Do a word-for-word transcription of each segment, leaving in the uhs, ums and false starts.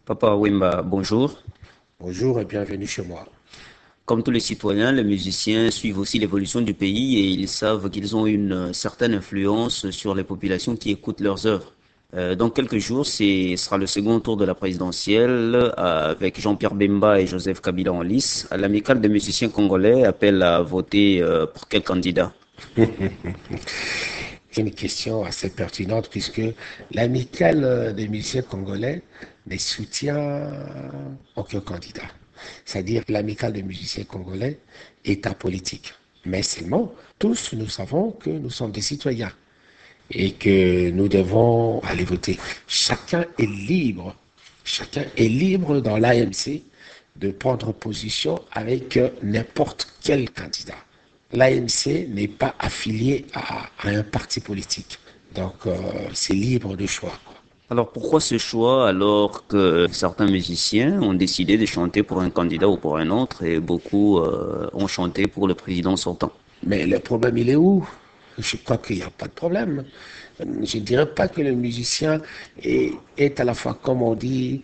Papa Wimba, bonjour. Bonjour et bienvenue chez moi. Comme tous les citoyens, les musiciens suivent aussi l'évolution du pays et ils savent qu'ils ont une certaine influence sur les populations qui écoutent leurs œuvres. Euh, dans quelques jours, c'est, ce sera le second tour de la présidentielle euh, avec Jean-Pierre Bemba et Joseph Kabila en lice. L'amicale des musiciens congolais appelle à voter euh, pour quel candidat? C'est une question assez pertinente puisque l'amicale des musiciens congolais ne soutient aucun candidat. C'est-à-dire que l'amicale des musiciens congolais est apolitique. Mais seulement, tous nous savons que nous sommes des citoyens et que nous devons aller voter. Chacun est libre, chacun est libre dans l'A M C de prendre position avec n'importe quel candidat. L'A M C n'est pas affilié à, à un parti politique. Donc, euh, c'est libre de choix. Alors pourquoi ce choix alors que certains musiciens ont décidé de chanter pour un candidat ou pour un autre et beaucoup euh, ont chanté pour le président sortant? Mais le problème, il est où? Je crois qu'il n'y a pas de problème. Je ne dirais pas que le musicien est, est à la fois, comme on dit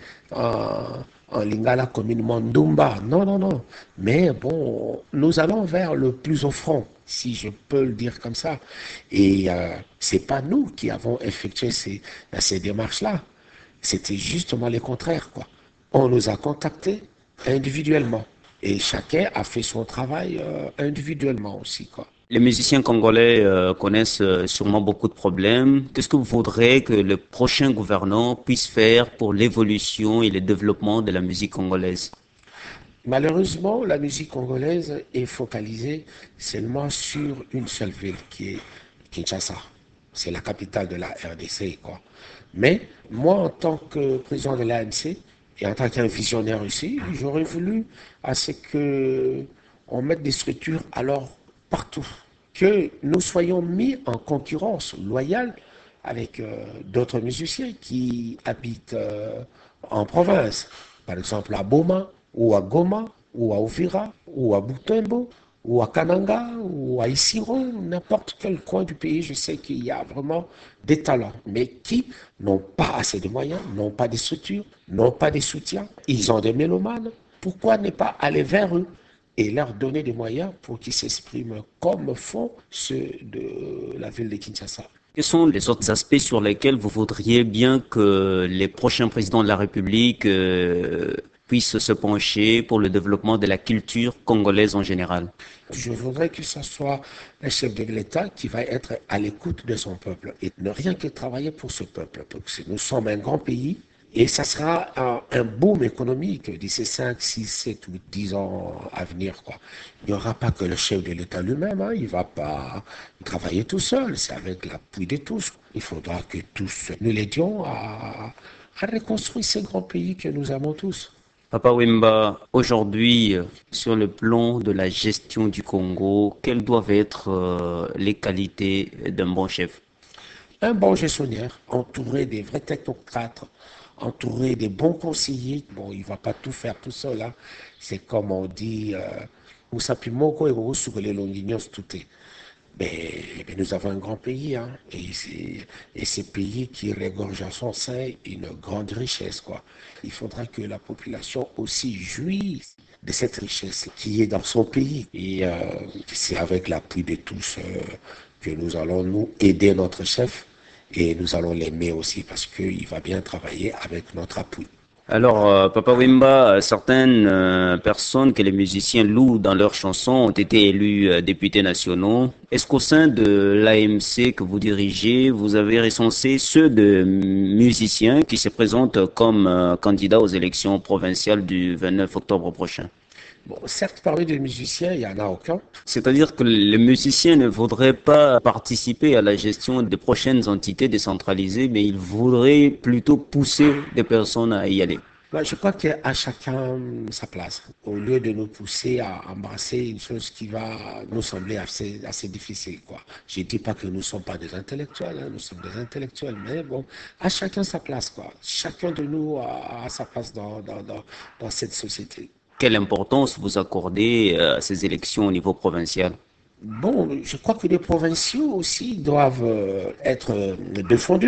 en, en lingala, communément Ndumba. Non, non, non. Mais bon, nous allons vers le plus offrant, si je peux le dire comme ça. Et euh, c'est pas nous qui avons effectué ces, ces démarches-là. C'était justement le contraire, quoi. On nous a contactés individuellement. Et chacun a fait son travail euh, individuellement aussi, quoi. Les musiciens congolais euh, connaissent euh, sûrement beaucoup de problèmes. Qu'est-ce que vous voudrez que le prochain gouvernement puisse faire pour l'évolution et le développement de la musique congolaise? Malheureusement, la musique congolaise est focalisée seulement sur une seule ville qui est Kinshasa. C'est la capitale de la R D C, quoi. Mais moi, en tant que président de l'A N C et en tant qu'un visionnaire ici, j'aurais voulu à ce que on mette des structures alors partout, que nous soyons mis en concurrence loyale avec euh, d'autres musiciens qui habitent euh, en province, par exemple à Boma, ou à Goma, ou à Ouvira, ou à Butembo, ou à Kananga, ou à Isiro, n'importe quel coin du pays, je sais qu'il y a vraiment des talents, mais qui n'ont pas assez de moyens, n'ont pas de structures, n'ont pas de soutien, ils ont des mélomanes. Pourquoi ne pas aller vers eux et leur donner des moyens pour qu'ils s'expriment comme font ceux de la ville de Kinshasa? Quels sont les autres aspects sur lesquels vous voudriez bien que les prochains présidents de la République euh, puissent se pencher pour le développement de la culture congolaise en général? Je voudrais que ce soit un chef de l'État qui va être à l'écoute de son peuple et ne rien que travailler pour ce peuple. Parce que nous sommes un grand pays et ça sera un, un boom économique d'ici cinq, six, sept ou dix ans à venir, quoi. Il n'y aura pas que le chef de l'État lui-même, hein, il ne va pas travailler tout seul, c'est avec l'appui de tous. Il faudra que tous nous l'aidions à, à reconstruire ce grand pays que nous avons tous. Papa Wemba, aujourd'hui, euh, sur le plan de la gestion du Congo, quelles doivent être euh, les qualités d'un bon chef? Un bon gestionnaire, entouré des vrais technocrates, entouré des bons conseillers. Bon, il ne va pas tout faire tout seul, hein. C'est comme on dit, euh, Moussa Pimoko et Roro Sougele Longignos Touté. Mais, mais nous avons un grand pays, hein, et, c'est, et ces pays qui regorge à son sein une grande richesse, quoi. Il faudra que la population aussi jouisse de cette richesse qui est dans son pays. Et euh, c'est avec l'appui de tous euh, que nous allons nous aider notre chef et nous allons l'aimer aussi parce qu'il va bien travailler avec notre appui. Alors, euh, Papa Wemba, euh, certaines euh, personnes que les musiciens louent dans leurs chansons ont été élus euh, députés nationaux. Est-ce qu'au sein de l'A M C que vous dirigez, vous avez recensé ceux de musiciens qui se présentent comme euh, candidats aux élections provinciales du vingt-neuf octobre prochain? Bon, certes, parmi les musiciens, il n'y en a aucun. C'est-à-dire que les musiciens ne voudraient pas participer à la gestion des prochaines entités décentralisées, mais ils voudraient plutôt pousser des personnes à y aller. Moi, je crois qu'à chacun sa place. Au lieu de nous pousser à embrasser une chose qui va nous sembler assez, assez difficile, quoi. Je ne dis pas que nous ne sommes pas des intellectuels, hein, nous sommes des intellectuels, mais bon, à chacun sa place, quoi. Chacun de nous a, a sa place dans, dans, dans, dans cette société. Quelle importance vous accordez euh, à ces élections au niveau provincial? Bon, je crois que les provinciaux aussi doivent euh, être euh, défendus.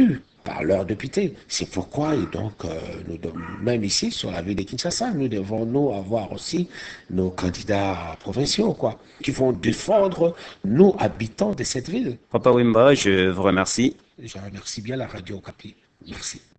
par leurs députés. C'est pourquoi, et donc, euh, nous, même ici, sur la ville de Kinshasa, nous devons, nous, avoir aussi nos candidats provinciaux, quoi, qui vont défendre nous, habitants de cette ville. Papa Wimba, je vous remercie. Je remercie bien la radio Okapi. Merci.